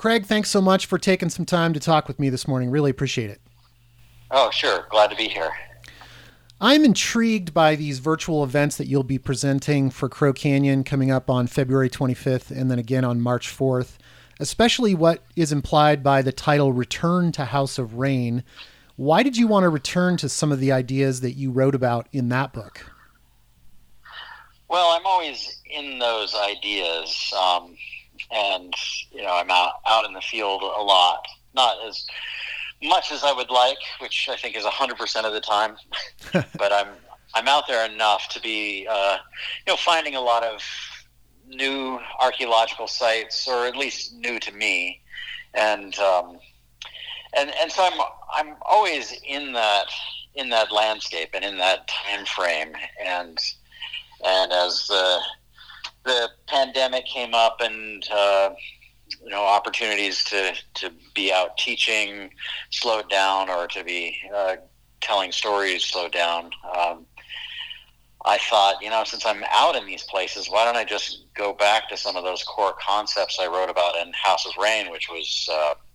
Craig, thanks so much for taking some time to talk with me this morning. Really appreciate it. Oh, sure. Glad to be here. I'm intrigued by these virtual events that you'll be presenting for Crow Canyon coming up on February 25th and then again on March 4th, especially what is implied by the title Return to House of Rain. Why did you want to return to some of the ideas that you wrote about in that book? Well, I'm always in those ideas, and I'm out in the field a lot. Not as much as I would like, which I think is 100% of the time, but I'm out there enough to be, finding a lot of new archaeological sites, or at least new to me, and so I'm always in that landscape and in that time frame, and as the pandemic came up and opportunities to be out teaching slowed down, or to be telling stories slowed down, I thought, since I'm out in these places, why don't I just go back to some of those core concepts I wrote about in House of Rain, which was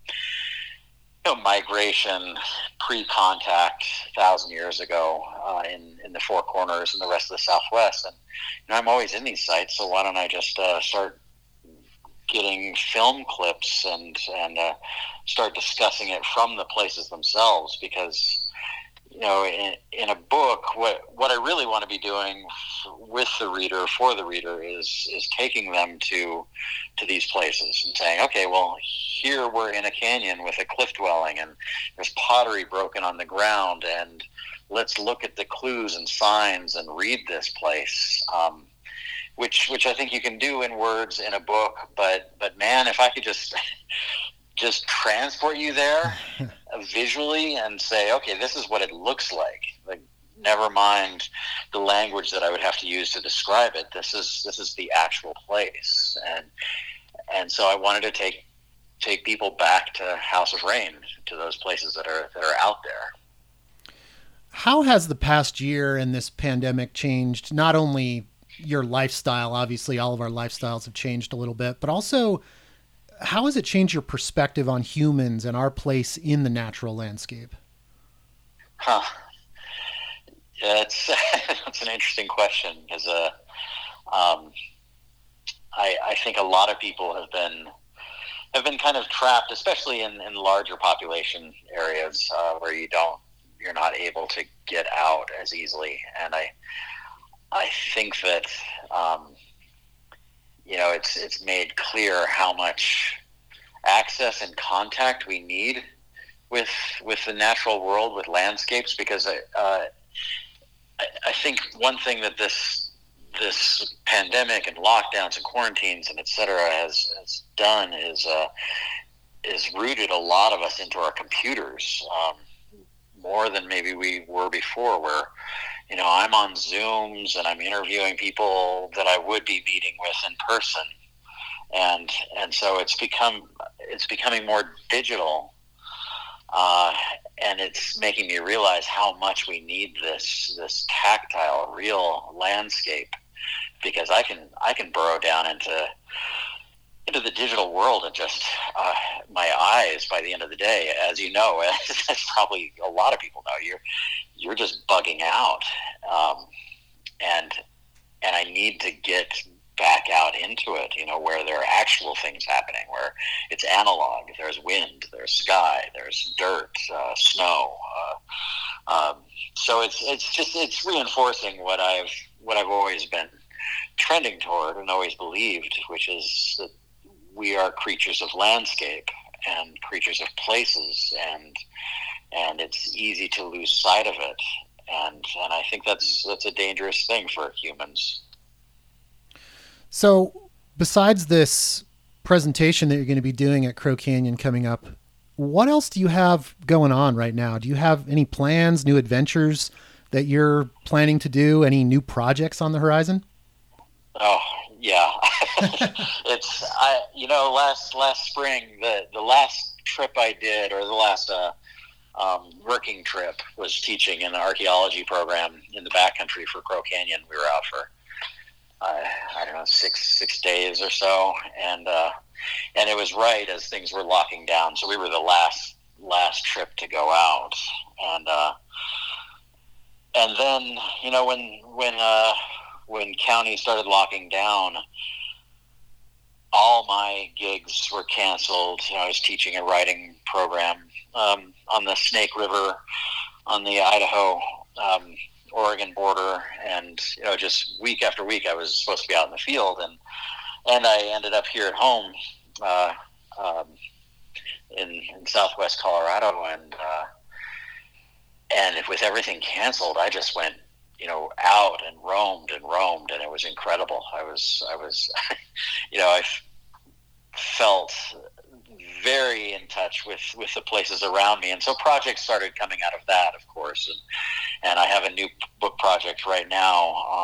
migration pre-contact 1,000 years ago in the Four Corners and the rest of the Southwest. And I'm always in these sites, so why don't I just start getting film clips and start discussing it from the places themselves? Because in a book, what I really want to be doing with the reader, for the reader, is taking them to these places and saying, okay, well, here we're in a canyon with a cliff dwelling, and there's pottery broken on the ground, and let's look at the clues and signs and read this place, which I think you can do in words in a book, but man, if I could just transport you there visually and say, okay, this is what it looks like. Like, never mind the language that I would have to use to describe it. This is the actual place. And so I wanted to take people back to House of Rain, to those places that are out there. How has the past year and this pandemic changed not only your lifestyle? Obviously, all of our lifestyles have changed a little bit, but also, how has it changed your perspective on humans and our place in the natural landscape? That's an interesting question, because I think a lot of people have been kind of trapped, especially in larger population areas where you're not able to get out as easily. And I think that it's made clear how much access and contact we need with the natural world, with landscapes, because I think one thing that this pandemic and lockdowns and quarantines and et cetera has done is rooted a lot of us into our computers, more than maybe we were before, where I'm on Zooms and I'm interviewing people that I would be meeting with in person, and so it's becoming more digital, and it's making me realize how much we need this tactile, real landscape, because I can burrow down into the digital world and just my eyes, by the end of the day, as you know, as probably a lot of people know, you're just bugging out, and I need to get back out into it, where there are actual things happening, where it's analog. There's wind, there's sky, there's dirt, snow. So it's reinforcing what I've always been trending toward and always believed, which is that we are creatures of landscape and creatures of places, and it's easy to lose sight of it, and I think that's a dangerous thing for humans. So, besides this presentation that you're going to be doing at Crow Canyon coming up, what else do you have going on right now? Do you have any plans, new adventures that you're planning to do? Any new projects on the horizon? Oh, yeah. Last spring, the last trip I did, or the last working trip, was teaching in the archaeology program in the backcountry for Crow Canyon. We were out for I don't know, six days or so, and it was right as things were locking down. So we were the last trip to go out. And then, when county started locking down, all my gigs were canceled. I was teaching a writing program on the Snake River on the Idaho Oregon border, and just week after week I was supposed to be out in the field, and I ended up here at home in southwest Colorado, and with everything canceled, I just went out and roamed, and it was incredible. I felt very in touch with the places around me, and so projects started coming out of that, of course, and I have a new book project right now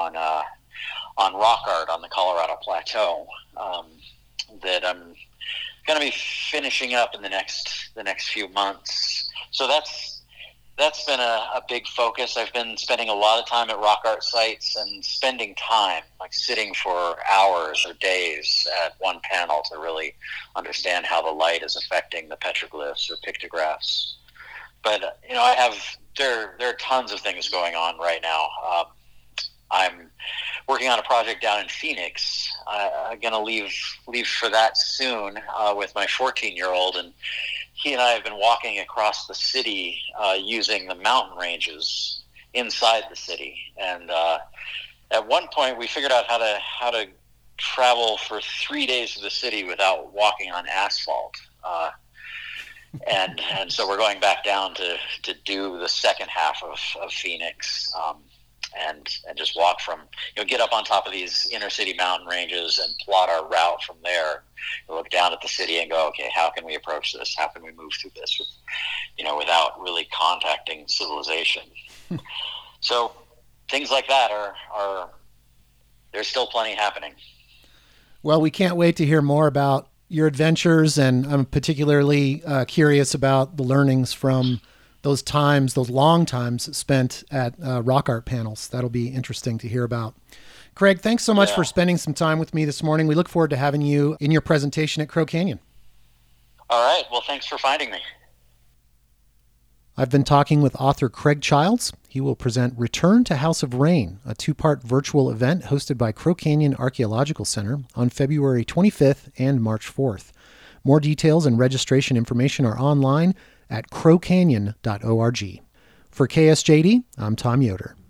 on rock art on the Colorado Plateau that I'm going to be finishing up in the next few months. So that's been a big focus. I've been spending a lot of time at rock art sites and spending time, like sitting for hours or days at one panel to really understand how the light is affecting the petroglyphs or pictographs. But, there are tons of things going on right now. I'm working on a project down in Phoenix. I'm going to leave for that soon with my 14-year-old, and he and I have been walking across the city using the mountain ranges inside the city. And at one point, we figured out how to travel for 3 days to the city without walking on asphalt. And so we're going back down to do the second half of Phoenix. And just walk from, get up on top of these inner city mountain ranges and plot our route from there. We look down at the city and go, okay, how can we approach this? How can we move through this without really contacting civilization? So things like that are there's still plenty happening. Well, we can't wait to hear more about your adventures, and I'm particularly curious about the learnings from those long times spent at rock art panels. That'll be interesting to hear about. Craig, thanks so much for spending some time with me this morning. We look forward to having you in your presentation at Crow Canyon. All right. Well, thanks for finding me. I've been talking with author Craig Childs. He will present Return to House of Rain, a 2-part virtual event hosted by Crow Canyon Archaeological Center on February 25th and March 4th. More details and registration information are online at crowcanyon.org. For KSJD, I'm Tom Yoder.